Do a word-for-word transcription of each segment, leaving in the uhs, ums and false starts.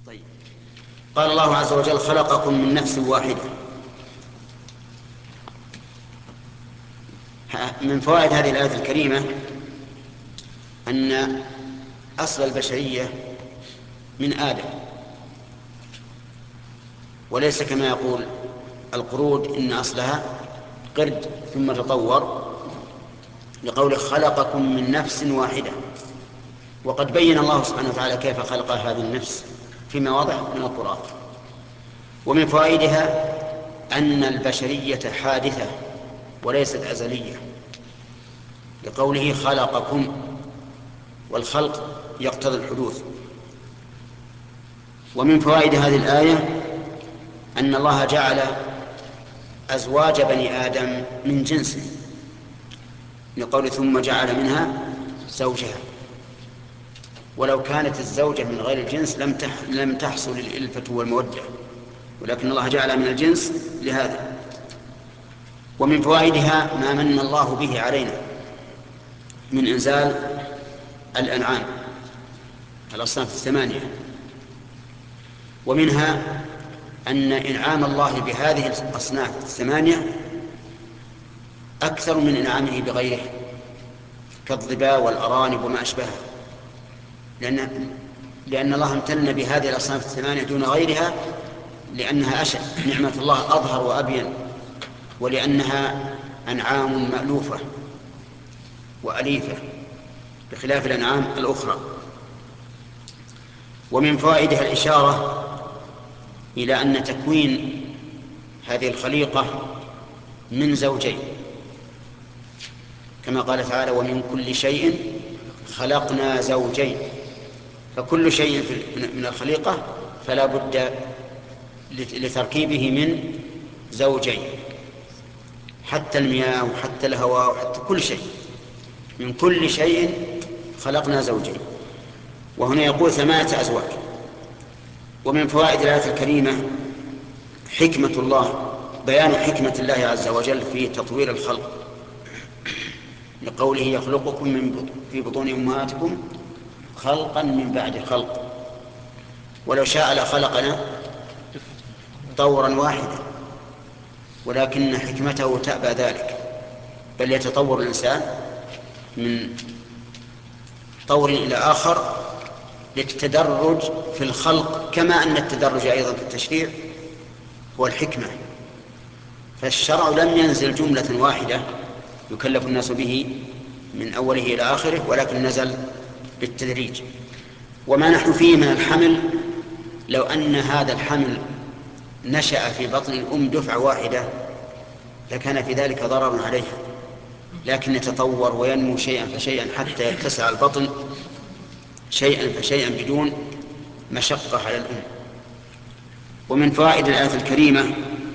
طيب، قال الله عز وجل: خلقكم من نفس واحدة. من فوائد هذه الآية الكريمة أن أصل البشرية من آدم، وليس كما يقول القرود إن أصلها قرد ثم تطور، لقوله خلقكم من نفس واحدة. وقد بين الله سبحانه وتعالى كيف خلق هذه النفس في مواضع من القرآن. ومن فوائدها أن البشرية حادثة وليست أزلية، لقوله خلقكم، والخلق يقتضي الحدوث. ومن فوائد هذه الآية أن الله جعل أزواج بني آدم من جنسه، لقوله ثم جعل منها زوجها. ولو كانت الزوجة من غير الجنس لم لم تحصل الألفة والمودة، ولكن الله جعل من الجنس لهذا. ومن فوائدها ما من الله به علينا من إنزال الأنعام الأصناف الثمانية. ومنها أن إنعام الله بهذه الأصناف الثمانية أكثر من إنعامه بغيره، كالظباء والأرانب وما أشبهها، لأن لأن الله امتن بهذه الأصناف الثمانية دون غيرها لأنها أشد، نعمة الله أظهر وأبين، ولأنها أنعام مألوفة وأليفة بخلاف الأنعام الأخرى. ومن فوائدها الإشارة إلى أن تكوين هذه الخليقة من زوجين، كما قال تعالى: ومن كل شيء خلقنا زوجين. فكل شيء من الخليقة فلا بد لتركيبه من زوجين، حتى المياه وحتى الهواء وحتى كل شيء، من كل شيء خلقنا زوجين. وهنا يقول ثمانية أزواج. ومن فوائد الآية الكريمة حكمة الله، بيان حكمة الله عز وجل في تطوير الخلق، لقوله يخلقكم من في بطون أمهاتكم خلقا من بعد خلق. ولو شاء لخلقنا طورا واحدا، ولكن حكمته تأبى ذلك، بل يتطور الإنسان من طور إلى آخر للتدرج في الخلق، كما أن التدرج أيضا في التشريع هو الحكمة. فالشرع لم ينزل جملة واحدة يكلف الناس به من أوله إلى آخره، ولكن نزل بالتدريج. وما نحن فيه من الحمل، لو أن هذا الحمل نشأ في بطن الأم دفعة واحدة لكان في ذلك ضرر عليها، لكن يتطور وينمو شيئا فشيئا حتى يتسع البطن شيئا فشيئا بدون مشقة على الأم. ومن فوائد الآية الكريمة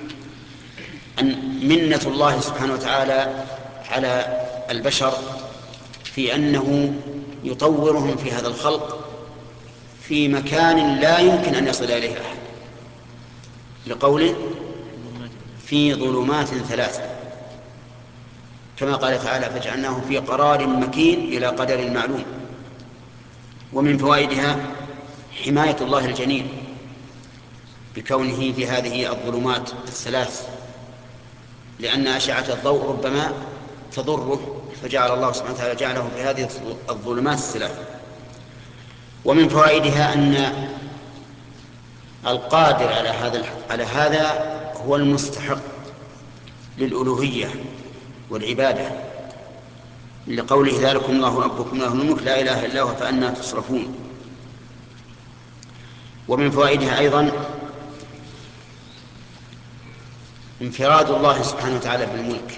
أن منة الله سبحانه وتعالى على البشر في أنه يطورهم في هذا الخلق في مكان لا يمكن أن يصل إليه أحد، لقوله في ظلمات ثلاث، كما قال تعالى فجعلناه في قرار مكين إلى قدر معلوم. ومن فوائدها حماية الله الجنين بكونه في هذه الظلمات الثلاث، لأن أشعة الضوء ربما تضره، فجعل الله سبحانه وتعالى جعله في هذه الظلمات الثلاث. ومن فوائدها أن القادر على هذا على هذا هو المستحق للألوهية والعبادة، لقوله ذلكم الله ربكم له الملك لا إله إلا هو فأنى تصرفون. ومن فوائدها أيضا انفراد الله سبحانه وتعالى بالملك،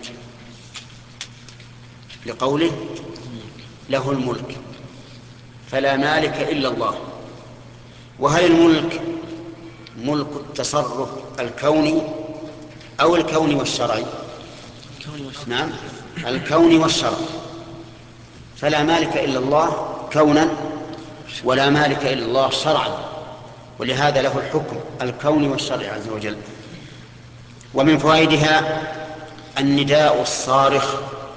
لقوله له الملك فلا مالك إلا الله. وهل الملك ملك التصرف الكوني أو الكوني والشرعي؟ نعم، الكوني والشرعي. فلا مالك إلا الله كونا ولا مالك إلا الله شرعا، ولهذا له الحكم الكوني والشرعي عز وجل. ومن فوائدها النداء الصارخ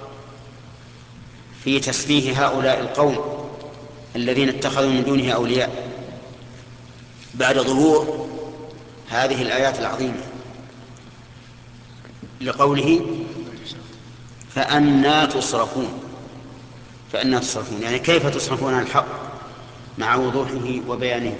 في تسفيه هؤلاء القوم الذين اتخذوا من دونه أولياء، بعد ظهور هذه الآيات العظيمة، لقوله فأنى تصرفون. فأنى تصرفون يعني كيف تصرفون عن الحق مع وضوحه وبيانه.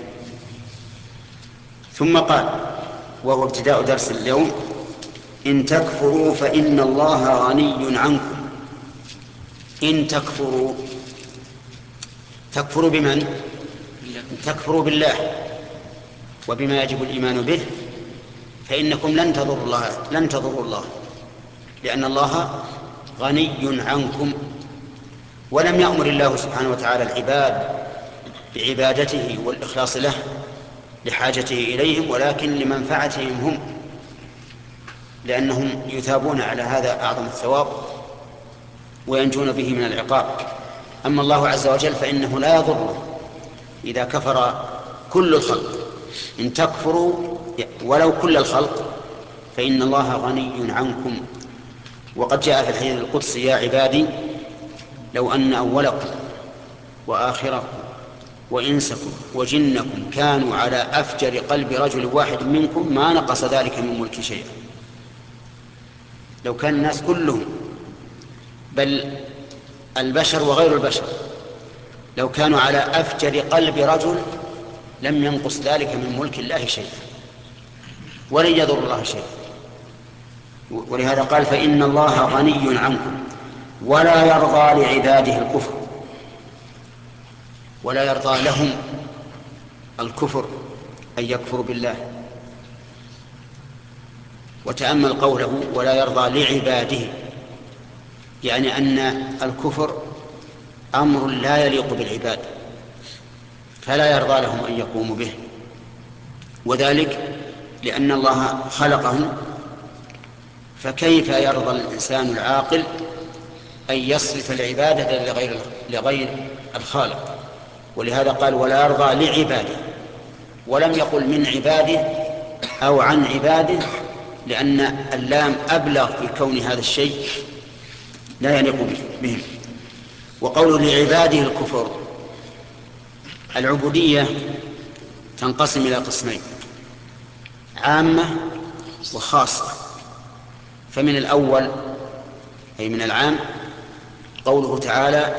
ثم قال، وهو ابتداء درس اليوم: إن تكفروا فإن الله غني عنكم. إن تكفروا، تكفروا بمن؟ تكفروا بالله وبما يجب الإيمان به، فإنكم لن تضروا الله لن تضروا الله لأن الله غني عنكم. ولم يأمر الله سبحانه وتعالى العباد بعبادته والإخلاص له لحاجته إليهم، ولكن لمنفعتهم هم، لأنهم يثابون على هذا أعظم الثواب وينجون به من العقاب. أما الله عز وجل فإنه لا يضره إذا كفر كل الخلق. إن تكفروا ولو كل الخلق فإن الله غني عنكم. وقد جاء في الحديث القدسي: يا عبادي لو أن أولكم وآخركم وإنسكم وجنكم كانوا على أفجر قلب رجل واحد منكم ما نقص ذلك من ملك شيئا. لو كان الناس كلهم، بل البشر وغير البشر، لو كانوا على أفجر قلب رجل لم ينقص ذلك من ملك الله شيئا ولن يضر الله شيئا. ولهذا قال: فإن الله غني عنكم ولا يرضى لعباده الكفر. ولا يرضى لهم الكفر، أن يكفروا بالله. وتأمل قوله: ولا يرضى لعباده، يعني أن الكفر أمر لا يليق بالعباد، فلا يرضى لهم أن يقوموا به. وذلك لأن الله خلقهم، فكيف يرضى الإنسان العاقل أن يصرف العبادة لغير, لغير الخالق؟ ولهذا قال: ولا يرضى لعباده، ولم يقل من عباده أو عن عباده، لأن اللام أبلغ في كون هذا الشيء لا يليق بهم. وقول لعباده الكفر، العبودية تنقسم إلى قسمين: عامة وخاصة. فمن الأول أي من العام قوله تعالى: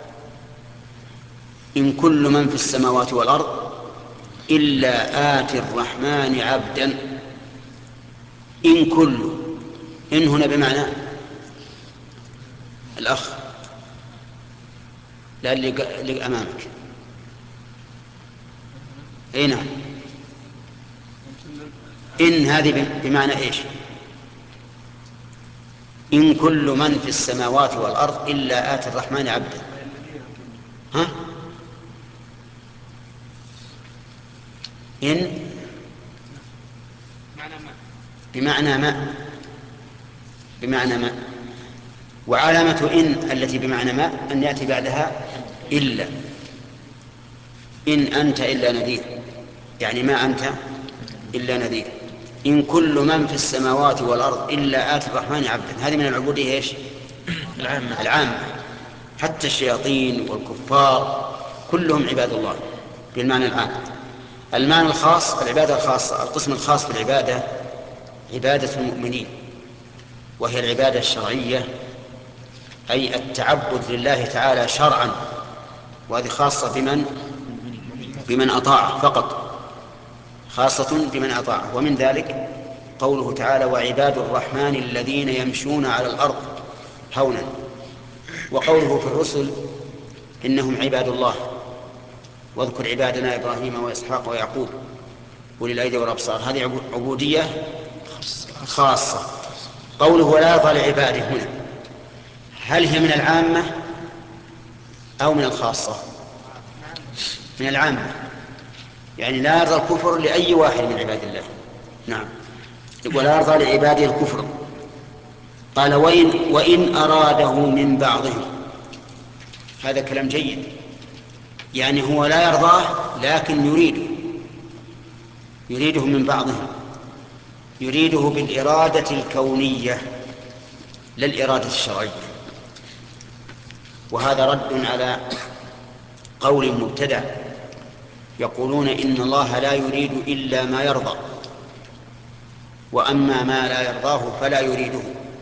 إن كل من في السماوات والأرض إلا آتي الرحمن عبدا. إن كل، إن هنا بمعنى الأخ، لا اللي أمامك. أي نعم، إن هذه بمعنى إيش؟ إن كل من في السماوات والأرض إلا آتي الرحمن عبدا. ها؟ إن بمعنى ما بمعنى ما وعلامة إن التي بمعنى ما أن يأتي بعدها إلا. إن أنت إلا نذير، يعني ما أنت إلا نذير. إن كل من في السماوات والأرض إلا آتي الرحمن عبدا، هذه من العبودية إيش؟ العامة. العامة، حتى الشياطين والكفار كلهم عباد الله بالمعنى العام. المعنى الخاص، العبادة الخاصة، القسم الخاص بالعبادة عبادة المؤمنين، وهي العبادة الشرعية، أي التعبد لله تعالى شرعا، وهذه خاصة بمن بمن أطاع فقط، خاصة بمن أطاع. ومن ذلك قوله تعالى: وعباد الرحمن الذين يمشون على الأرض هونا. وقوله في الرسل: إنهم عباد الله، واذكر عبادنا إبراهيم وإسحاق ويعقوب أولي الأيدي والأبصار. هذه عبودية خاصة. قوله ولا يرضى لعباده هنا، هل هي من العامة أو من الخاصة؟ من العامة، يعني لا يرضى الكفر لأي واحد من عباد الله. نعم، ولا يرضى لعباده الكفر. قال: وإن, وإن أراده من بعضهم. هذا كلام جيد، يعني هو لا يرضاه لكن يريده يريده من بعضهم، يريده بالإرادة الكونية لا الإرادة الشرعية. وهذا رد على قول مبتدع يقولون إن الله لا يريد إلا ما يرضى، وأما ما لا يرضاه فلا يريده.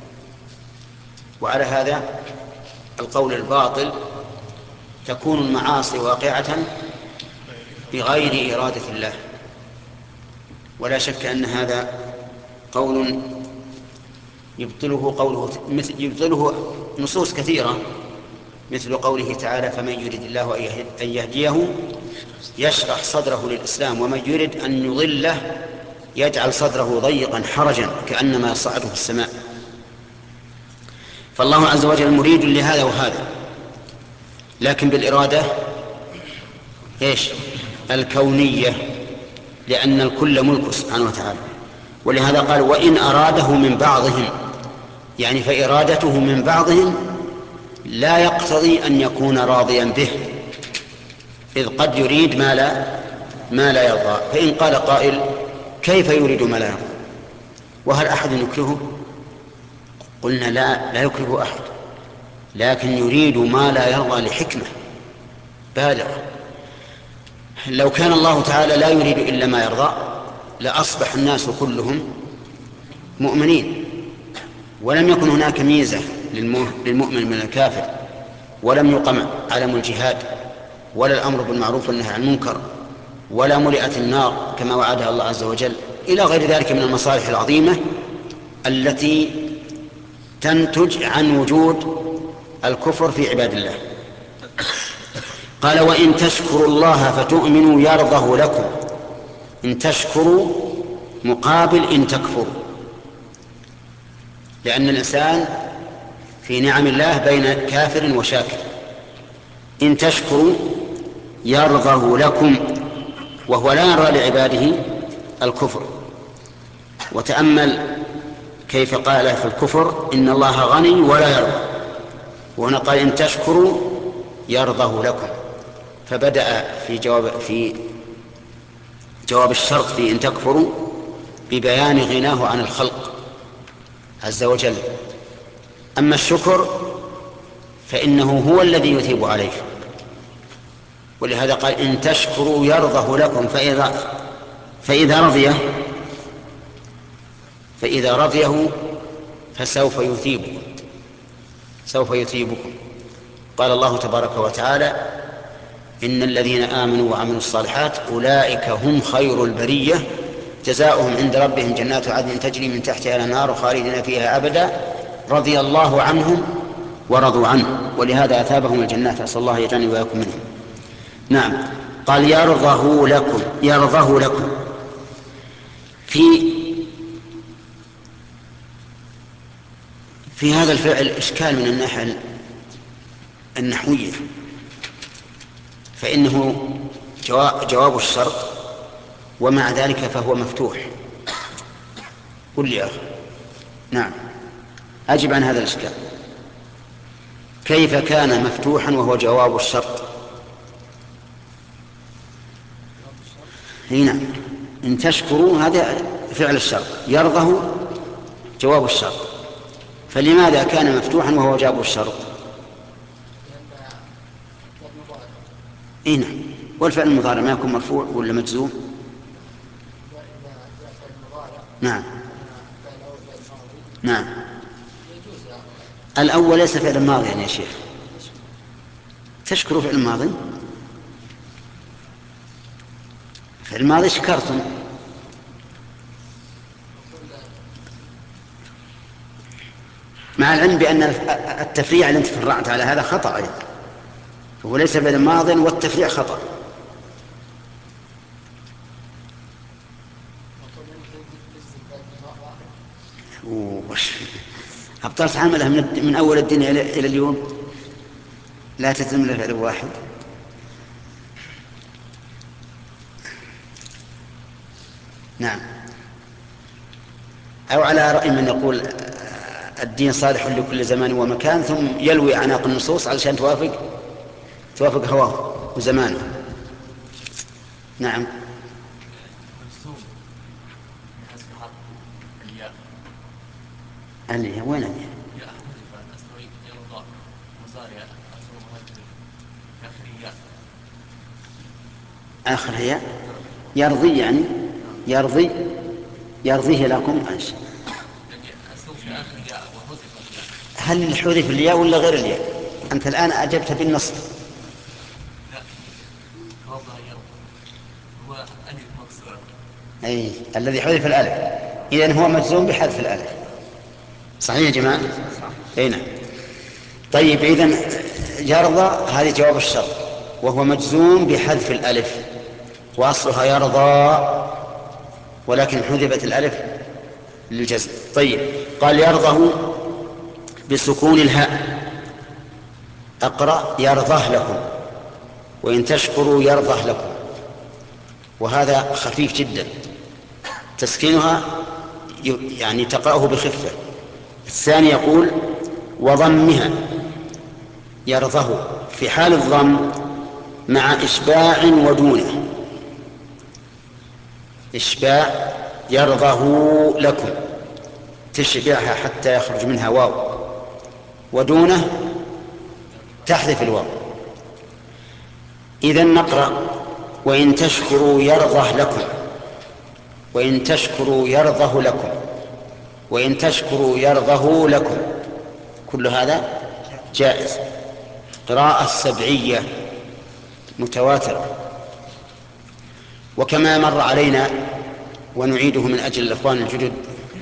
وعلى هذا القول الباطل تكون المعاصي واقعة بغير إرادة الله، ولا شك أن هذا قول يبطله قوله مثل يبطله نصوص كثيرة، مثل قوله تعالى: فمن يريد الله أن يهديه يشرح صدره للإسلام ومن يريد أن يضله يجعل صدره ضيقا حرجا كأنما يصعد في السماء. فالله عز وجل مريد لهذا وهذا، لكن بالإرادة إيش؟ الكونية، لأن الكل ملك سبحانه وتعالى. ولهذا قال: وإن أراده من بعضهم، يعني فإرادته من بعضهم لا يقتضي أن يكون راضيا به، إذ قد يريد ما لا ما لا يرضى. فإن قال قائل: كيف يريد ما لا يرضى؟ وهل أحد يكرهه؟ قلنا: لا لا يكره أحد، لكن يريد ما لا يرضى لحكمة بالغة. لو كان الله تعالى لا يريد إلا ما يرضى لأصبح الناس كلهم مؤمنين، ولم يكن هناك ميزة للمؤمن من الكافر، ولم يقم علم الجهاد، ولا الأمر بالمعروف والنهي عن المنكر، ولا ملئت النار كما وعدها الله عز وجل، إلى غير ذلك من المصالح العظيمة التي تنتج عن وجود الكفر في عباد الله. قال: وإن تشكروا الله فتؤمنوا يرضه لكم. إن تشكروا مقابل إن تكفروا، لأن الإنسان في نعم الله بين كافر وشاكر. إن تشكروا يرضه لكم، وهو لا يرضى لعباده الكفر. وتأمل كيف قال في الكفر: إن الله غني ولا يرضى، وهنا قال: إن تشكروا يرضه لكم. فبدأ في جواب في جواب الشرط في إن تكفروا ببيان غناه عن الخلق عز وجل. أما الشكر فإنه هو الذي يثيب عليه، ولهذا قال: إن تشكروا يرضه لكم. فإذا فإذا رضيه فإذا رضيه فسوف يثيبكم سوف يثيبكم. قال الله تبارك وتعالى: إن الذين آمنوا وعملوا الصالحات أولئك هم خير البرية جزاؤهم عند ربهم جنات عدن تجري من تحتها الأنهار خالدين فيها أبدا رضي الله عنهم ورضوا عنه، ولهذا أثابهم الجنات. أسأل الله يجعلني وإياكم منهم. نعم. قال: يرضه لكم يرضه لكم. في في هذا الفعل إشكال من الناحية النحوية، فإنه جواب الشرط ومع ذلك فهو مفتوح. قل لي يا أخي. نعم، أجب عن هذا الإشكال. كيف كان مفتوحا وهو جواب الشرط؟ هنا إن تشكروا هذا فعل الشرط، يرضه جواب الشرط، فلماذا كان مفتوحا وهو جواب الشرط؟ هنا والفعل المضارع ما يكون مرفوع ولا مجزوم؟ نعم نعم. الأول ليس فعل ماضي يعني يا شيخ. تشكروا فعل ماضي، فعل ماضي شكرتم. مع العلم بأن التفريع اللي انت فرعت على هذا خطأ أيضا، هو ليس فعل ماضي والتفريع خطأ. وش أبطلت عملها من, من أول الدنيا إلى اليوم، لا تتم له فعل واحد. نعم. أو على رأي من يقول الدين صالح لكل زمان ومكان، ثم يلوي أعناق النصوص علشان توافق توافق هواه وزمانه. نعم. اللي وين اللي آخر هي يرضي، يعني يرضي يرضيه لكم. هل حذف الياء ولا غير الياء؟ أنت الآن أجبت بالنصب. أي الذي حذف الألف، إذن هو مجزوم بحذف الألف. صحيح يا جماعة؟ أي نعم. طيب إذن يرضى هذه جواب الشرط، وهو مجزوم بحذف الألف، وأصلها يرضى ولكن حذفت الألف للجزم. طيب قال يرضه بسكون الهاء. أقرأ يرضه لكم، وإن تشكروا يرضه لكم، وهذا خفيف جدا، تسكينها يعني تقرأه بخفة. الثاني يقول وضمها، يرضه في حال الضم مع إشباع ودونه. إشباع يرضه لكم، تشبعها حتى يخرج منها واو، ودونه تحذف الواو. إذن نقرأ وإن تشكروا يرضه لكم، وإن تشكروا يرضه لكم، وإن تشكروا يرضه لكم، كل هذا جائز. قراءة سبعية متواترة. وكما مر علينا ونعيده من أجل الإخوان الجدد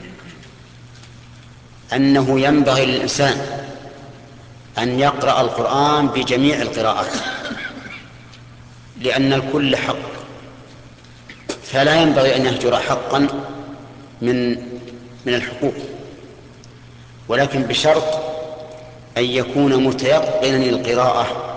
أنه ينبغي للإنسان أن يقرأ القرآن بجميع القراءات، لأن الكل حق، فلا ينبغي أن يهجر حقا من من الحقوق، ولكن بشرط أن يكون متيقنا القراءة،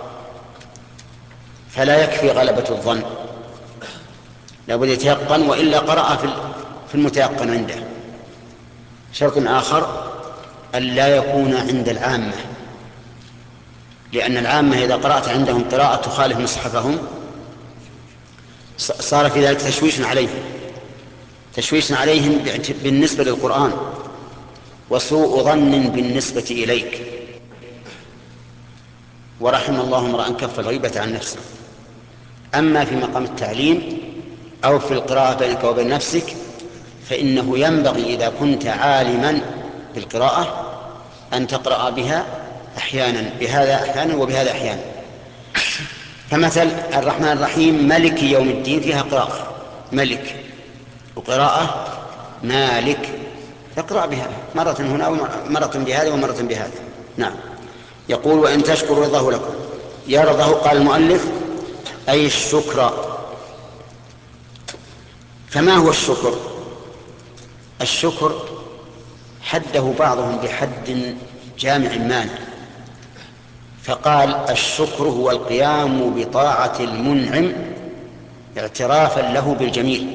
فلا يكفي غلبة الظن، لابد يتيقن، وإلا قرأ في المتيقن عنده. شرط آخر أن لا يكون عند العامة، لأن العامة إذا قرأت عندهم قراءة تخالف مصحفهم صار في ذلك تشويش عليهم، تشويش عليهم بالنسبة للقرآن، وسوء ظن بالنسبة إليك. ورحم الله امرأ كف الغيبة عن نفسه. أما في مقام التعليم أو في القراءة بينك وبين نفسك فإنه ينبغي إذا كنت عالما بالقراءة أن تقرأ بها أحيانا، بهذا أحيانا وبهذا أحيانا. فمثل الرحمن الرحيم ملك يوم الدين فيها قراءة ملك وقراءة مالك، تقرأ بها مرة هنا ومرة بهذا ومرة بهذا. نعم. يقول وإن تشكروا يرضه لكم. يرضه قال المؤلف أي الشكر. فما هو الشكر؟ الشكر حده بعضهم بحد جامع مانع، فقال الشكر هو القيام بطاعة المنعم اعترافا له بالجميل.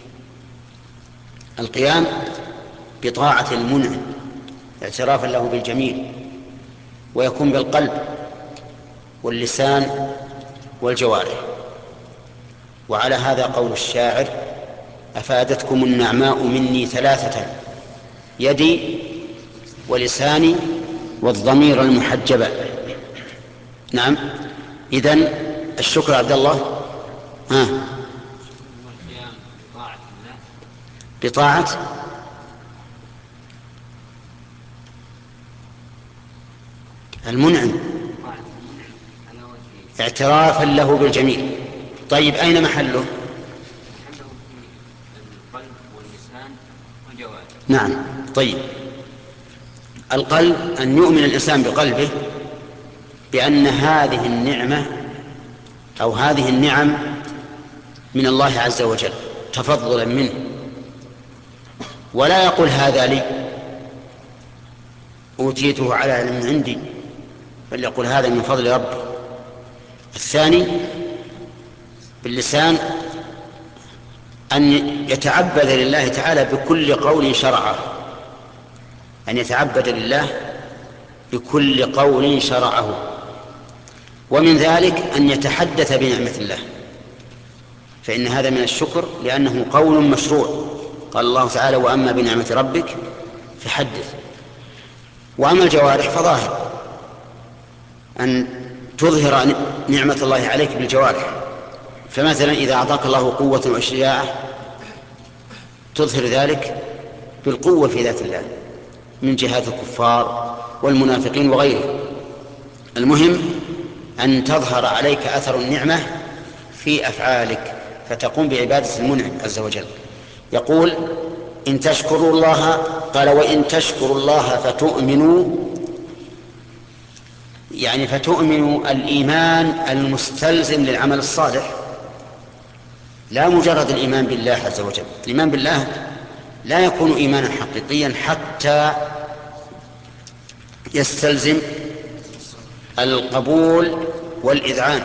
القيام بطاعة المنعم اعترافا له بالجميل، ويكون بالقلب واللسان والجوارح. وعلى هذا قول الشاعر أفادتكم النعماء مني ثلاثة يدي ولساني والضمير المحجبة. نعم. إذن الشكر عبد الله ها بطاعة المنعم اعترافا له بالجميل. طيب أين محله؟ نعم. طيب القلب أن يؤمن الإنسان بقلبه بأن هذه النعمة أو هذه النعم من الله عز وجل تفضلا منه، ولا يقول هذا لي أوتيته على علم عندي، بل يقول هذا من فضل ربي. الثاني باللسان أن يتعبد لله تعالى بكل قول شرعه، أن يتعبد لله بكل قول شرعه. ومن ذلك أن يتحدث بنعمة الله، فإن هذا من الشكر لأنه قول مشروع. قال الله تعالى وأما بنعمة ربك فحدث. وأما الجوارح فظاهر أن تظهر نعمة الله عليك بالجوارح، فمثلا إذا أعطاك الله قوة وشجاعة تظهر ذلك بالقوة في ذات الله من جهات الكفار والمنافقين وغيرهم. المهم أن تظهر عليك أثر النعمة في أفعالك فتقوم بعبادة المنعم عز وجل. يقول إن تشكروا الله، قال وإن تشكروا الله فتؤمنوا، يعني فتؤمنوا الإيمان المستلزم للعمل الصالح، لا مجرد الإيمان بالله عز وجل. الإيمان بالله لا يكون إيمانا حقيقيا حتى يستلزم القبول والإذعان.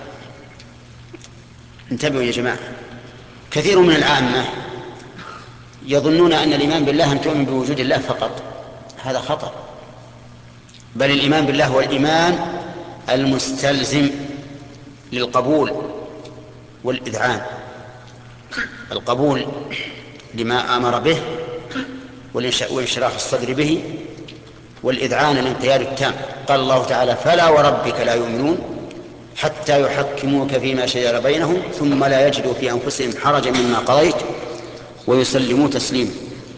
انتبهوا يا جماعة، كثير من العامة يظنون أن الإيمان بالله أن تؤمن بوجود الله فقط، هذا خطأ، بل الإيمان بالله هو الإيمان المستلزم للقبول والإذعان. القبول لما أمر به وانشراح الصدر به، والإذعان الانقياد التام. قال الله تعالى فلا وربك لا يؤمنون حتى يحكموك فيما شجر بينهم ثم لا يجدوا في أنفسهم حرجا مما قضيت ويسلموا تسليما.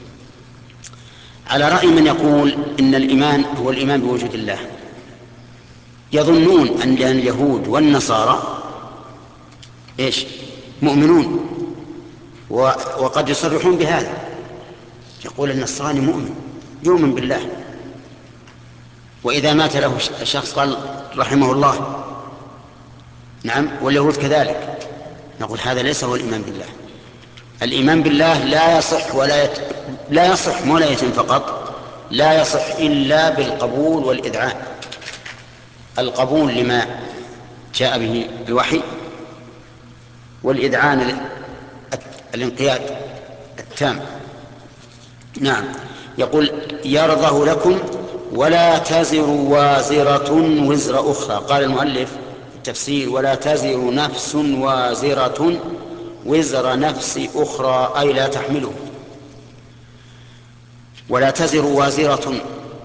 على رأي من يقول إن الإيمان هو الإيمان بوجود الله، يظنون أن اليهود والنصارى إيش مؤمنون، وقد يصرحون بهذا. يقول النصراني مؤمن يؤمن بالله، وإذا مات له شخص قال رحمه الله، نعم، واليهود كذلك. نقول هذا ليس هو الإيمان بالله. الإيمان بالله لا يصح ولا يت... لا يصح ولا يتم فقط، لا يصح إلا بالقبول والإذعان. القبول لما جاء به الوحي، والإذعان الانقياد التام. نعم. يقول يرضه لكم ولا تزر وازرة وزر أخرى. قال المؤلف التفسير ولا تزر نفس وازرة وزر نفس أخرى، أي لا تحمله. ولا تزر وازرة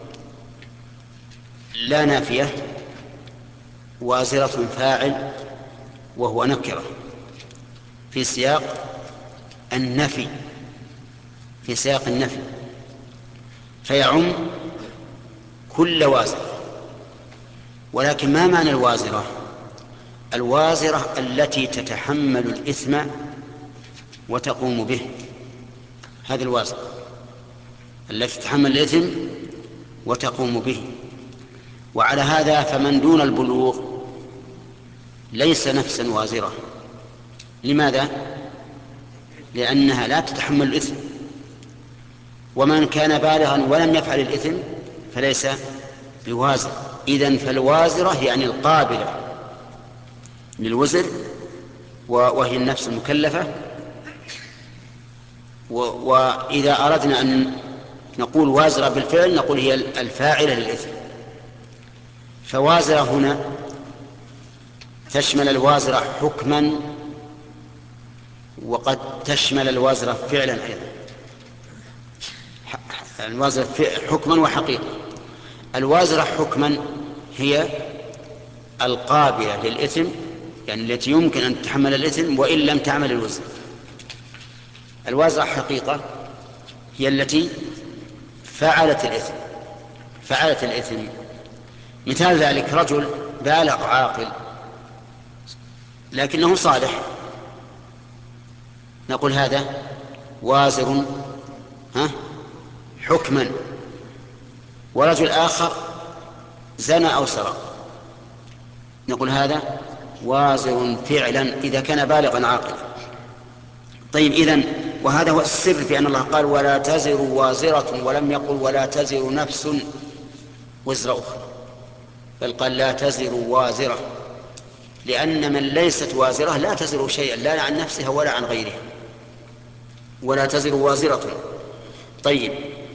لا نافية، وازرة فاعل وهو نكرة في سياق النفي، في سياق النفي فيعم كل وازر. ولكن ما معنى الوازرة؟ الوازرة التي تتحمل الإثم وتقوم به، هذه الوازرة التي تتحمل الإثم وتقوم به. وعلى هذا فمن دون البلوغ ليس نفسا وازرة. لماذا؟ لأنها لا تتحمل الإثم. ومن كان بالغا ولم يفعل الإثم فليس بوازر. إذن فالوازرة يعني القابلة للوزر، وهي النفس المكلفة. وإذا أردنا أن نقول وازرة بالفعل نقول هي الفاعلة للإثم. فوازرة هنا تشمل الوازرة حكما، وقد تشمل الوازرة فعلا أيضا. الوازرة حكما وحقيقة. الوازرة حكما هي القابلة للإثم، يعني التي يمكن أن تتحمل الإثم وإن لم تعمل الوزر. الوازرة حقيقة هي التي فعلت الإثم فعلت الإثم مثال ذلك رجل بالغ عاقل لكنه صالح، نقول هذا وازر ها حكما. ورجل آخر زنى أو سرق، نقول هذا وازر فعلا إذا كان بالغا عاقلا. طيب إذن وهذا هو السر في أن الله قال ولا تزر وازرة ولم يقل ولا تزر نفس وزر أخرى، بل قال لا تزر وازرة، لأن من ليست وازرة لا تزر شيئا لا عن نفسها ولا عن غيرها. ولا تزر وازرة. طيب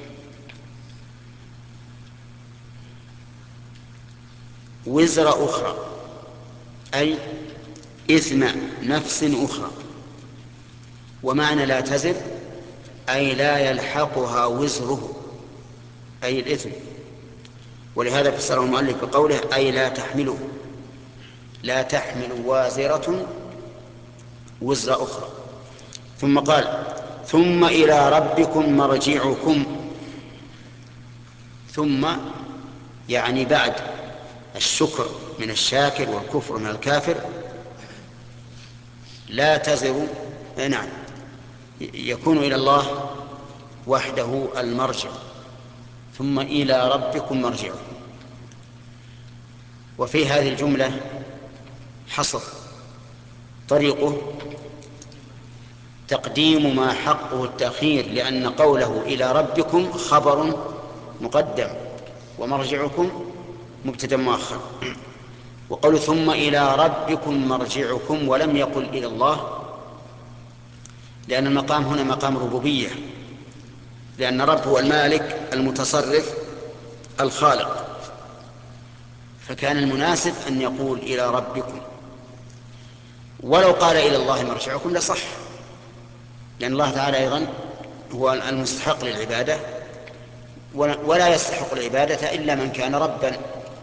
وزر أخرى أي إثم نفس أخرى. ومعنى لا تزر أي لا يلحقها وزره أي الإثم. ولهذا فسره المؤلف بقوله أي لا تحمله، لا تحمل وازرة وزر أخرى. ثم قال ثم إلى ربكم مرجعكم. ثم يعني بعد الشكر من الشاكر والكفر من الكافر لا تزر، نعم، يكون إلى الله وحده المرجع. ثم إلى ربكم مرجعكم. وفي هذه الجملة حصر طريقه تقديم ما حقه التأخير، لأن قوله إلى ربكم خبر مقدم ومرجعكم مبتدأ مؤخر. وقول ثم إلى ربكم مرجعكم ولم يقل إلى الله، لأن المقام هنا مقام ربوبية، لأن رب هو المالك المتصرف الخالق، فكان المناسب أن يقول إلى ربكم. ولو قال إلى الله مرجعكم لصح، لأن الله تعالى أيضا هو المستحق للعبادة، ولا يستحق العبادة إلا من كان ربا.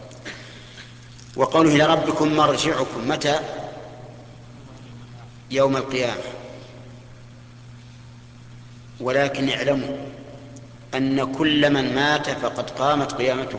وقوله إلى ربكم مرجعكم متى؟ يوم القيامة. ولكن اعلموا أن كل من مات فقد قامت قيامته،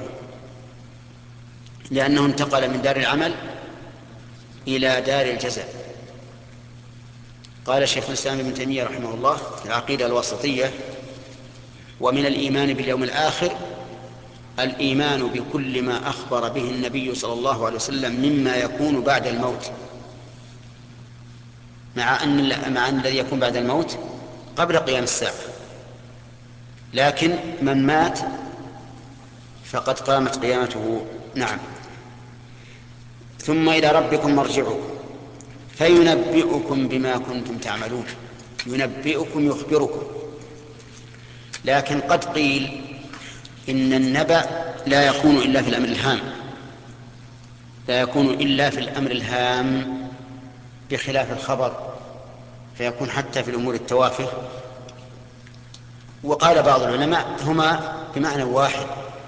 لأنه انتقل من دار العمل إلى دار الجزاء. قال شيخ الإسلام ابن تيمية رحمه الله في العقيدة الواسطية: ومن الإيمان باليوم الآخر الإيمان بكل ما أخبر به النبي صلى الله عليه وسلم مما يكون بعد الموت، مع أن مع أن الذي يكون بعد الموت قبل قيام الساعة، لكن من مات فقد قامت قيامته. نعم. ثم إلى ربكم مرجعكم فينبئكم بما كنتم تعملون. ينبئكم يخبركم. لكن قد قيل إن النبأ لا يكون إلا في الأمر الهام، لا يكون إلا في الأمر الهام بخلاف الخبر، فيكون حتى في الأمور التوافه. وقال بعض العلماء هما بمعنى واحد.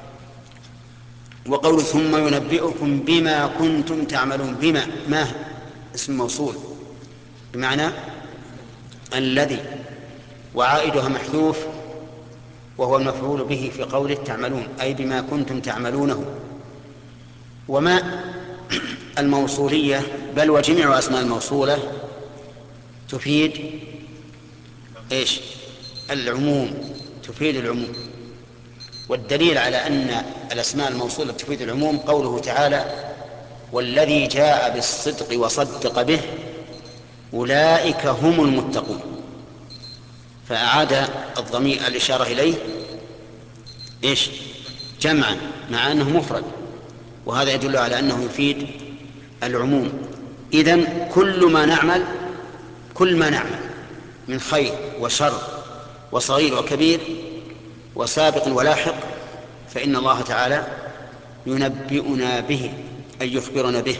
وقول ثم ينبئكم بما كنتم تعملون، بما ما اسم موصول بمعنى الذي، وعائدها محذوف وهو المفعول به في قوله تعملون، أي بما كنتم تعملونه. وما الموصولية بل وجميع أسماء الموصولة تفيد إيش؟ العموم، تفيد العموم. والدليل على أن الأسماء الموصولة تفيد العموم قوله تعالى: والذي جاء بالصدق وصدق به أولئك هم المتقون. فأعاد الضمير الإشارة إليه إيش؟ جمعا، مع أنه مفرد، وهذا يدل على أنه يفيد العموم. إذن كل ما نعمل كل ما نعمل من خير وشر وصغير وكبير وسابق ولاحق فإن الله تعالى ينبئنا به، أي يخبرنا به.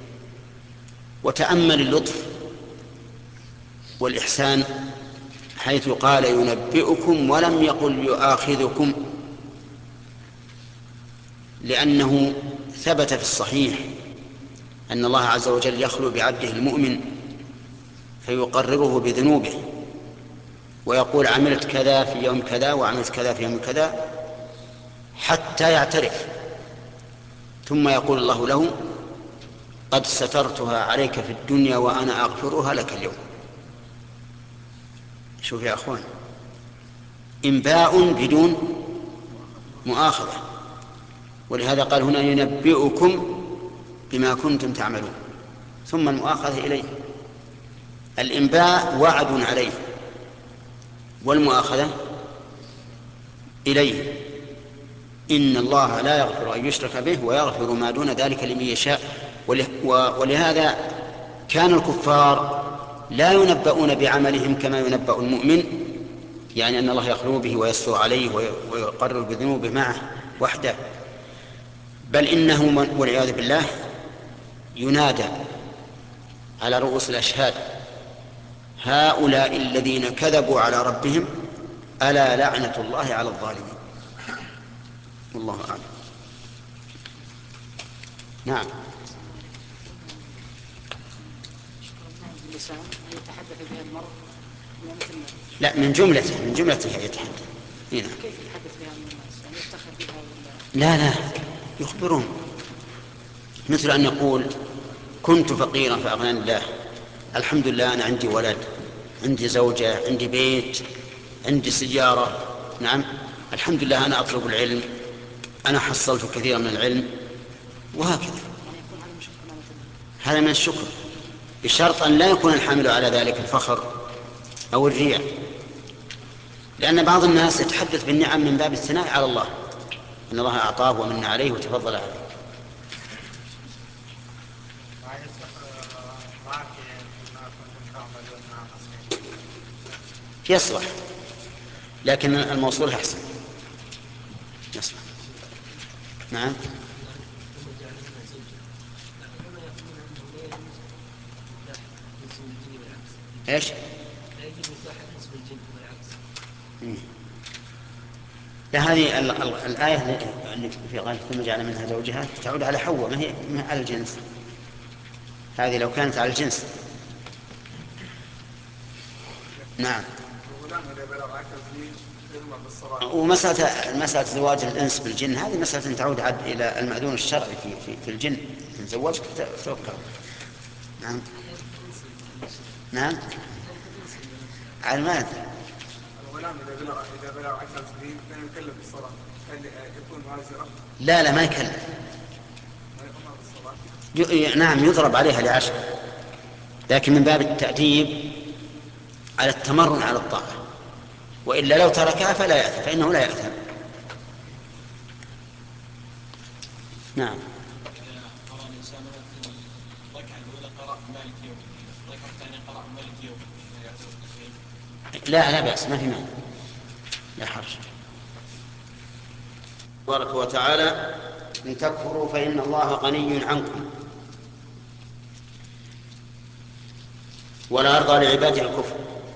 وتأمل اللطف والإحسان حيث قال ينبئكم ولم يقل يؤاخذكم، لأنه ثبت في الصحيح أن الله عز وجل يخلو بعبده المؤمن فيقرره بذنوبه ويقول عملت كذا في يوم كذا وعملت كذا في يوم كذا حتى يعترف، ثم يقول الله له: قد سترتها عليك في الدنيا وأنا أغفرها لك اليوم. شوف يا أخوان، إنباء بدون مؤاخذة. ولهذا قال هنا ينبئكم بما كنتم تعملون، ثم المؤاخذة إليه. الإنباء وعد عليه، والمؤاخذة إليه. إن الله لا يغفر أن يشرك به ويغفر ما دون ذلك لمن يشاء. ولهذا كان الكفار لا ينبؤون بعملهم كما ينبأ المؤمن، يعني أن الله يخلو به ويستر عليه ويقرر بذنوبه معه وحده، بل إنه والعياذ بالله ينادى على رؤوس الأشهاد: هؤلاء الذين كذبوا على ربهم ألا لعنة الله على الظالمين. والله أعلم. نعم. الإنسان أن يتحدث بها المرء مثل لا، من جملته من جملته يتحدث. هنا كيف يتحدث بها من الناس؟ يعني يفتخر بها ولا؟ لا لا، يخبرون، مثل أن يقول كنت فقيرا فأغناني الله، الحمد لله أنا عندي ولد، عندي زوجة، عندي بيت، عندي سيارة، نعم الحمد لله أنا أطلب العلم، أنا حصلت كثيرا من العلم، وهكذا. هذا من الشكر، بشرط أن لا يكون الحامل على ذلك الفخر أو الرياء، لأن بعض الناس يتحدث بالنعم من باب الثناء على الله، أن الله أعطاه ومن عليه وتفضل عليه. يصلح، لكن الموصول أحسن. يصلح. نعم. ايش؟ لا يجوز نكاح الانس بالجن والعكس. لا، هذه الآية اللي في غاية ثم جعل منها زوجها تعود على حواء، ما هي ما على الجنس. هذه لو كانت على الجنس. نعم. ومسألة مسألة زواج الإنس بالجن هذه مسألة تعود عاد إلى المأذون الشرعي في في, في الجن، إن زوجك توكل. نعم. نعم. على ماذا؟ الغلام إذا بلغ إذا بلغ عشر سنين لا يكلف بالصلاة، هل يكون مازرا؟ لا لا، ما يكلف. ما يؤمر بالصلاة؟ نعم، يضرب عليها لعشر، لكن من باب التأديب على التمرن على الطاعة، وإلا لو تركها فلا يأثم، فإنه لا يأثم. نعم. قرأ الإنسان في الركعة الأولى قرأ مالك يوم الدين، الركعة الثانية قرأ مالك يوم الدين، لا لا بأس، ما في مانع، لا حرج. تبارك وتعالى إن تكفروا فإن الله غني عنكم ولا يرضى لعباده الكفر.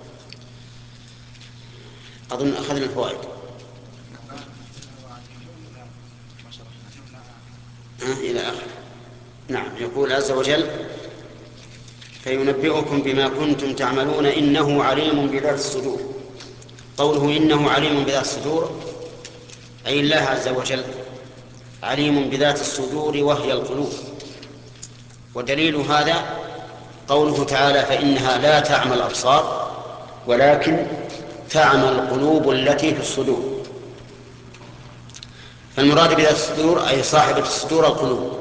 أظن أخذنا الفوائد. إلى آخر. نعم. يقول عز وجل فينبئكم بما كنتم تعملون إنه عليم بذات الصدور. قوله إنه عليم بذات الصدور أي الله عز وجل عليم بذات الصدور وهي القلوب. ودليل هذا قوله تعالى فإنها لا تعمى الأبصار ولكن تعمى القلوب التي في الصدور. فالمراد بذات الصدور أي صاحبة الصدور القلوب.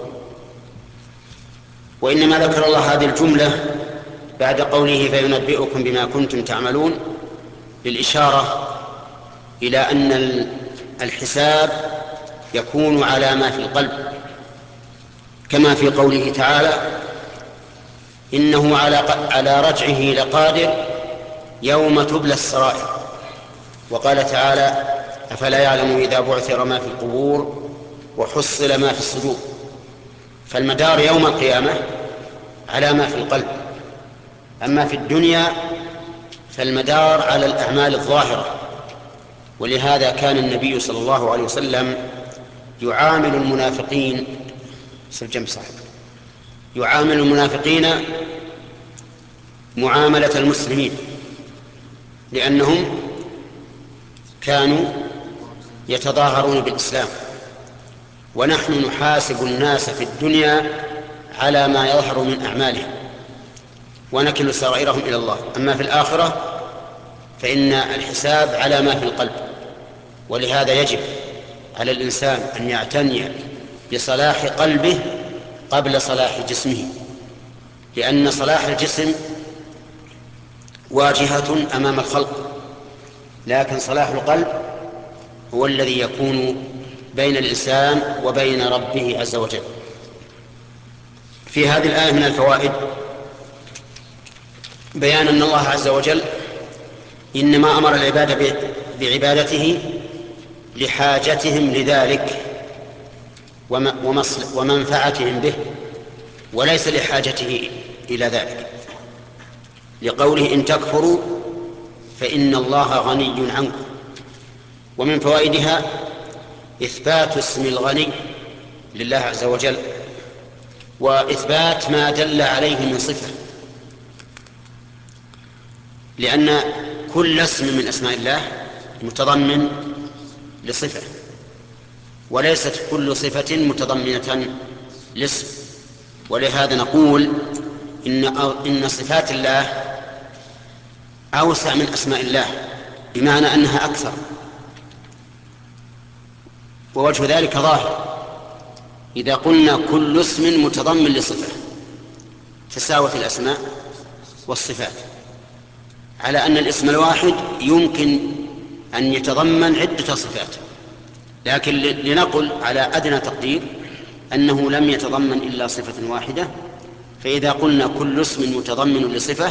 وإنما ذكر الله هذه الجملة بعد قوله فينبئكم بما كنتم تعملون للإشارة إلى أن الحساب يكون على ما في القلب، كما في قوله تعالى إنه على على رجعه لقادر يوم تبلى السرائر. وقال تعالى أفلا يعلم إذا بعثر ما في القبور وحصل ما في الصدور. فالمدار يوم القيامة على ما في القلب، أما في الدنيا فالمدار على الأعمال الظاهرة. ولهذا كان النبي صلى الله عليه وسلم يعامل المنافقين سجم صاحب يعامل المنافقين معاملة المسلمين، لأنهم كانوا يتظاهرون بالإسلام، ونحن نحاسب الناس في الدنيا على ما يظهر من أعمالهم ونكل سرائرهم إلى الله. أما في الآخرة فإن الحساب على ما في القلب. ولهذا يجب على الإنسان أن يعتني بصلاح قلبه قبل صلاح جسمه، لأن صلاح الجسم واجهة أمام الخلق، لكن صلاح القلب هو الذي يكون بين الإنسان وبين ربه عز وجل. في هذه الآية من الفوائد بيان أن الله عز وجل إنما أمر العباد بعبادته لحاجتهم لذلك ومنفعتهم به، وليس لحاجته إلى ذلك، لقوله إن تكفروا فإن الله غني عنكم. ومن فوائدها إثبات اسم الغني لله عز وجل، وإثبات ما دل عليه من صفة، لأن كل اسم من أسماء الله متضمن لصفة، وليست كل صفة متضمنة لاسم. ولهذا نقول إن, إن صفات الله أوسع من أسماء الله، بمعنى أنها أكثر، ووجه ذلك ظاهر. إذا قلنا كل اسم متضمن لصفة تساوت الأسماء والصفات، على أن الاسم الواحد يمكن أن يتضمن عدة صفات، لكن لنقل على أدنى تقدير أنه لم يتضمن إلا صفة واحدة، فإذا قلنا كل اسم متضمن لصفة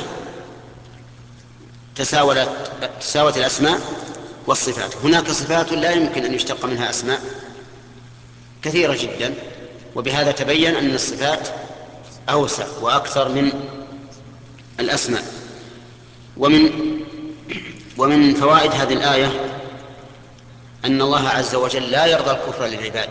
تساوت تساوت الأسماء والصفات. هناك صفات لا يمكن أن يشتق منها أسماء كثيرة جدا، وبهذا تبين أن الصفات أوسع وأكثر من الأسماء. ومن ومن فوائد هذه الآية أن الله عز وجل لا يرضى الكفر للعباد،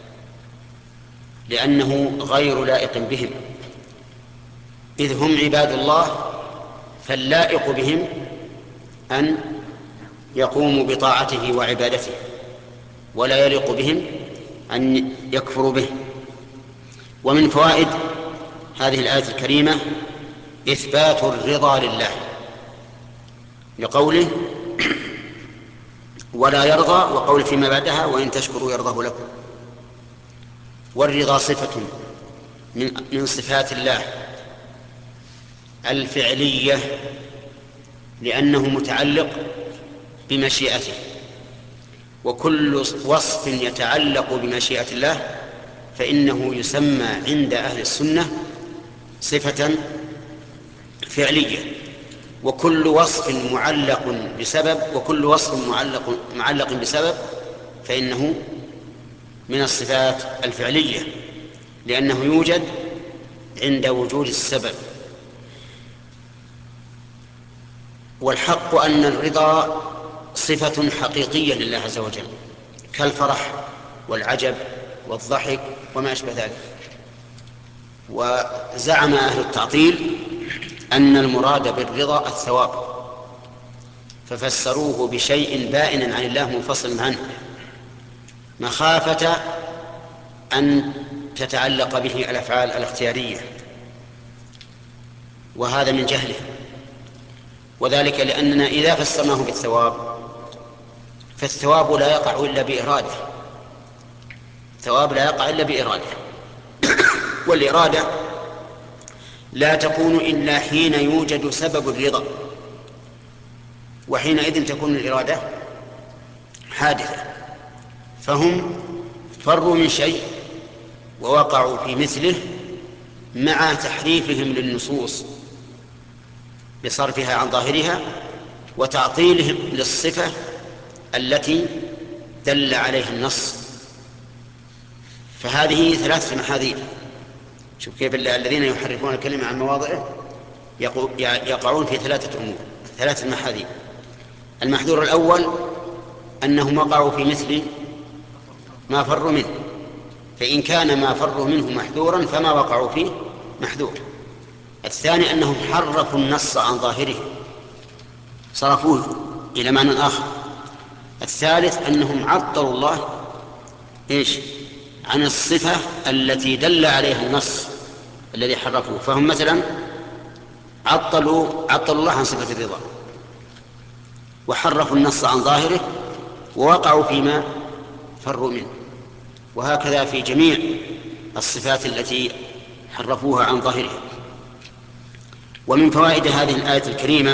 لأنه غير لائق بهم، إذ هم عباد الله، فاللائق بهم أن يقوموا بطاعته وعبادته، ولا يليق بهم أن يكفروا به. ومن فوائد هذه الآية الكريمة إثبات الرضا لله، لقوله ولا يرضى، وقول فيما بعدها وإن تشكروا يرضه لكم. والرضا صفة من, من صفات الله الفعلية، لأنه متعلق بمشيئته، وكل وصف يتعلق بمشيئة الله فإنه يسمى عند أهل السنة صفة فعلية. وكل وصف معلق بسبب وكل وصف معلق معلق بسبب فإنه من الصفات الفعلية، لأنه يوجد عند وجود السبب. والحق أن الرضا صفة حقيقية لله عز وجل، كالفرح والعجب والضحك وما أشبه ذلك. وزعم أهل التعطيل أن المراد بالرضا الثواب، ففسروه بشيء بائن عن الله منفصل عنه، مخافة أن تتعلق به الأفعال الاختيارية، وهذا من جهله. وذلك لأننا إذا فسرناه بالثواب فالثواب لا يقع إلا بإرادة، الثواب لا يقع إلا بإرادة، والإرادة لا تكون إلا حين يوجد سبب الرضا، وحينئذ تكون الإرادة حادثة. فهم فروا من شيء ووقعوا في مثله مع تحريفهم للنصوص بصرفها عن ظاهرها وتعطيلهم للصفة التي دل عليها النص. فهذه ثلاثة محاذير. شوف كيف الذين يحرفون الكلمة عن مواضعه يقعون في ثلاثة أمور، ثلاثة محاذير. المحذور الأول أنهم وقعوا في مثل ما فروا منه، فإن كان ما فروا منه محذورا فما وقعوا فيه محذور. الثاني أنهم حرفوا النص عن ظاهره، صرفوه إلى معنى آخر. الثالث أنهم عطلوا الله إيش عن الصفة التي دل عليها النص الذي حرفوه. فهم مثلا عطلوا عطلوا الله عن صفة الرضا، وحرفوا النص عن ظاهره، ووقعوا فيما فروا منه. وهكذا في جميع الصفات التي حرفوها عن ظاهرها. ومن فوائد هذه الآية الكريمة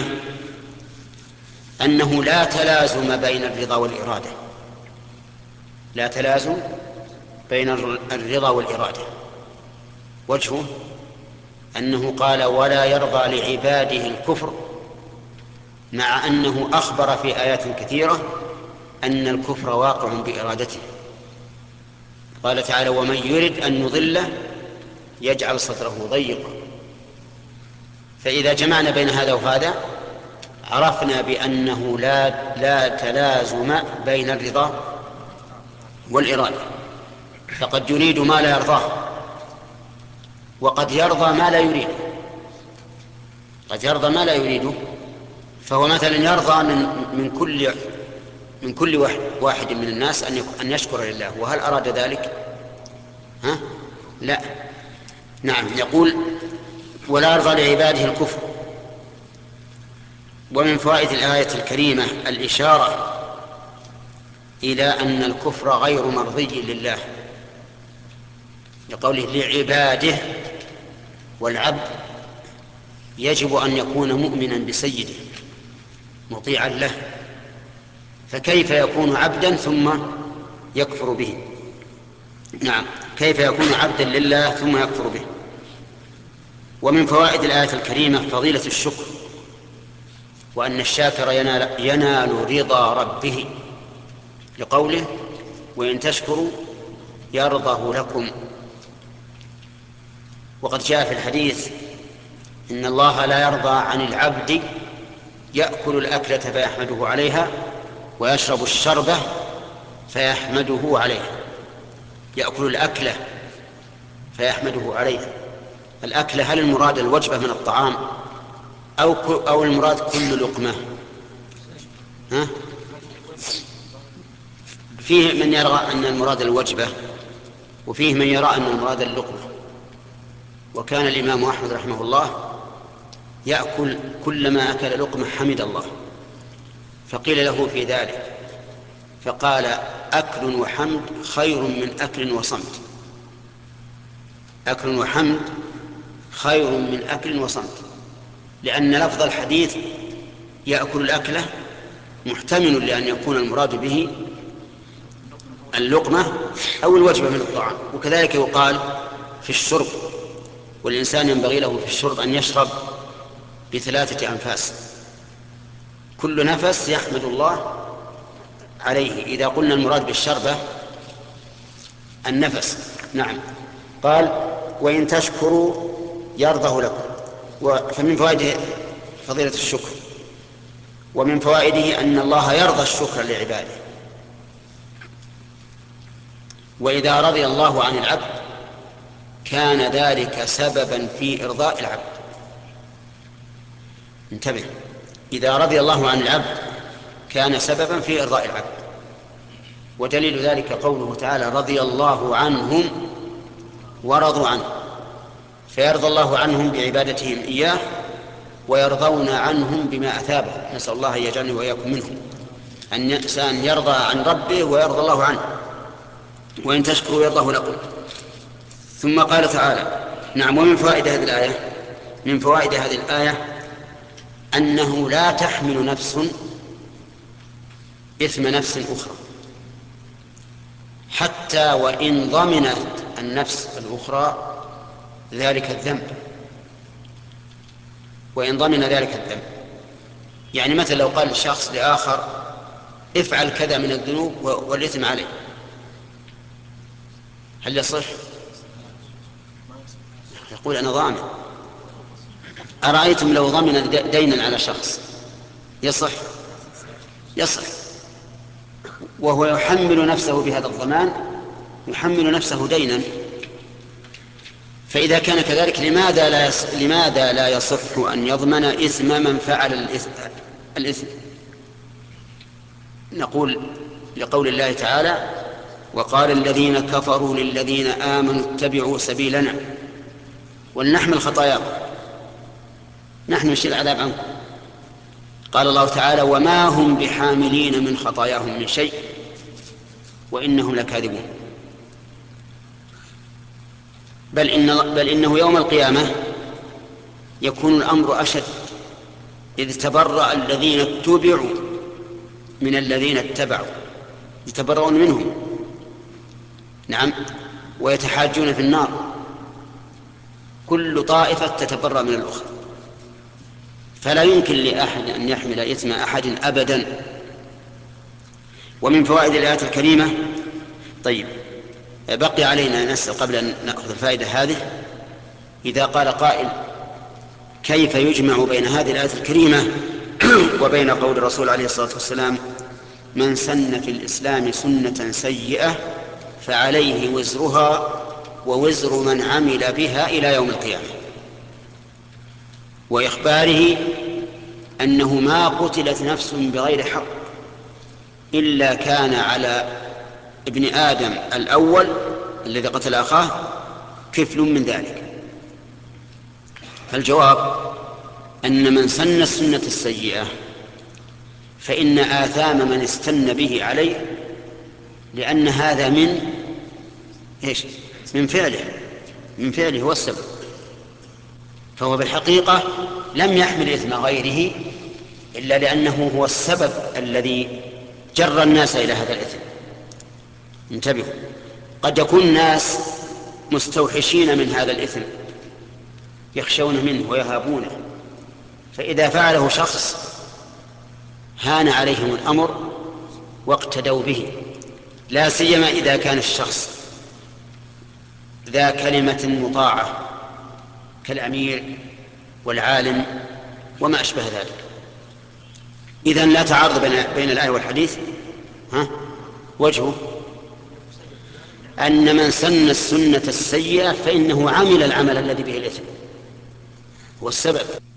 أنه لا تلازم بين الرضا والإرادة، لا تلازم بين الرضا والإرادة. وجهه أنه قال ولا يرضى لعباده الكفر، مع أنه أخبر في آيات كثيرة أن الكفر واقع بإرادته. قال تعالى ومن يرد أن يضله يجعل صدره ضيقا. فإذا جمعنا بين هذا وهذا عرفنا بأنه لا, لا تلازم بين الرضا والإرادة، فقد يريد ما لا يرضاه، وقد يرضى ما لا يريده، قد يرضى ما لا يريده فهو مثلا يرضى من من كل من كل واحد, واحد من الناس أن أن يشكر لله، وهل أراد ذلك؟ ها؟ لا. نعم. يقول ولا يرضى لعباده الكفر. ومن فوائد الآية الكريمة الإشارة إلى أن الكفر غير مرضي لله، لقوله لعباده، والعبد يجب أن يكون مؤمنا بسيده مطيعا له، فكيف يكون عبدا ثم يكفر به؟ نعم، كيف يكون عبدا لله ثم يكفر به؟ ومن فوائد الآية الكريمة فضيلة الشكر، وأن الشاكر ينال, ينال رضا ربه، لقوله وإن تشكروا يرضه لكم. وقد جاء في الحديث إن الله لا يرضى عن العبد يأكل الأكلة فيحمده عليها ويشرب الشربة فيحمده عليها. يأكل الأكلة فيحمده عليها. الأكلة هل المراد الوجبة من الطعام أو أو المراد كل لقمة؟ ها؟ فيه من يرى أن المراد الوجبة، وفيه من يرى أن المراد اللقمة. وكان الإمام أحمد رحمه الله يأكل كلما أكل لقمة حمد الله، فقيل له في ذلك فقال أكل وحمد خير من أكل وصمت. أكل وحمد خير من أكل وصمت، لأن لفظ الحديث يأكل الأكلة محتمل لأن يكون المراد به اللقمة أو الوجبة من الطعام. وكذلك يقال في الشرب، والإنسان ينبغي له في الشرب أن يشرب بثلاثة أنفاس، كل نفس يحمد الله عليه. إذا قلنا المراد بالشربة النفس. نعم. قال وإن تشكروا يرضه لكم. فمن فوائد فضيلة الشكر، ومن فوائده أن الله يرضى الشكر لعباده، وإذا رضي الله عن العبد كان ذلك سببا في إرضاء العبد. انتبه، إذا رضي الله عن العبد كان سببا في إرضاء العبد. ودليل ذلك قوله تعالى رضي الله عنهم ورضوا عنه، فيرضى الله عنهم بعبادتهم إياه ويرضون عنهم بما أثابهم. نسأل الله أن يجعلني وإياكم منهم، أن الإنسان يرضى عن ربه ويرضى الله عنه. وإن تشكروا يرضه لكم. ثم قال تعالى نعم. ومن فوائد هذه الآية من فوائد هذه الآية أنه لا تحمل نفس إثم نفس أخرى، حتى وإن ضمنت النفس الأخرى ذلك الذنب، وإن ضمن ذلك الذنب. يعني مثلا لو قال الشخص لآخر افعل كذا من الذنوب والإثم عليه، هل يصح؟ يقول أنا ضامن. أرأيتم لو ضمن دينا على شخص يصح؟ يصح، وهو يحمل نفسه بهذا الضمان، يحمل نفسه دينا. فإذا كان كذلك لماذا لا يصح, لماذا لا يصح أن يضمن إثم من فعل الإثم, الإثم؟ نقول لقول الله تعالى وقال الذين كفروا للذين آمنوا اتبعوا سبيلنا ولنحمل خطاياكم، نحن نشيل العذاب عنكم. قال الله تعالى وما هم بحاملين من خطاياهم من شيء وإنهم لكاذبون. بل, إن بل إنه يوم القيامة يكون الأمر أشد، إذ تبرأ الذين اتبعوا من الذين اتبعوا، يتبرؤون منهم. نعم. ويتحاجون في النار، كل طائفة تتبرأ من الأخرى، فلا يمكن لأحد أن يحمل إثم أحد أبدا. ومن فوائد الآيات الكريمة، طيب بقي علينا نسأل قبل أن نأخذ الفائدة هذه، إذا قال قائل كيف يجمع بين هذه الآية الكريمة وبين قول الرسول عليه الصلاة والسلام من سن في الإسلام سنة سيئة فعليه وزرها ووزر من عمل بها إلى يوم القيامة، وإخباره أنه ما قتلت نفس بغير حق إلا كان على ابن آدم الأول الذي قتل أخاه كفل من ذلك. فالجواب أن من سن السنة السيئة فإن آثام من استن به عليه، لأن هذا من إيش؟ من فعله من فعله هو السبب، فهو بالحقيقة لم يحمل إثم غيره إلا لأنه هو السبب الذي جر الناس إلى هذا الإثم. انتبهوا، قد يكون الناس مستوحشين من هذا الإثم يخشون منه ويهابونه، فإذا فعله شخص هان عليهم الأمر واقتدوا به، لا سيما إذا كان الشخص ذا كلمة مطاعة كالأمير والعالم وما أشبه ذلك. إذن لا تعارض بين, بين الآية والحديث. ها؟ وجهه أن من سن السنة السيئة فإنه عمل العمل الذي به الإثم، هو السبب.